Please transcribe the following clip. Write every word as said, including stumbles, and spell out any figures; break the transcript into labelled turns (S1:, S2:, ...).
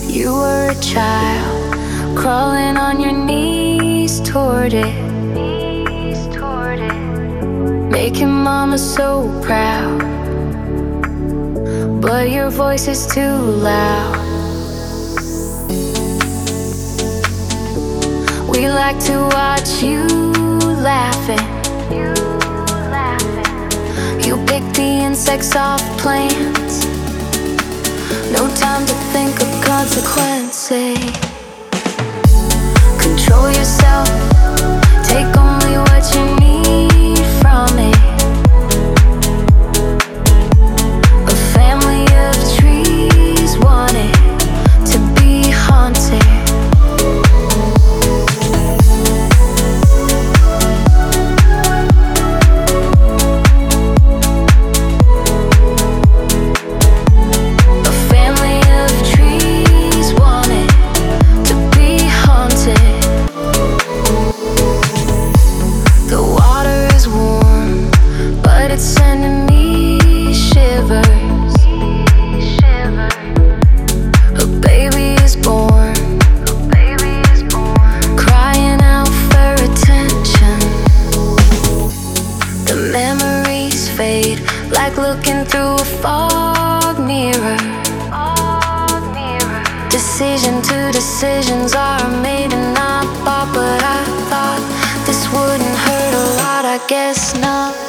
S1: You were a child, crawling on your knees toward it, making mama so proud. But your voice is too loud. We like to watch you laughing. You pick the insects off plants. No time to think of consequences. Control yourself, take only what you need from it. A family of trees want it to be haunted. Like looking through a fog mirror. Decision to decisions are made and not bought. But I thought this wouldn't hurt a lot, I guess not.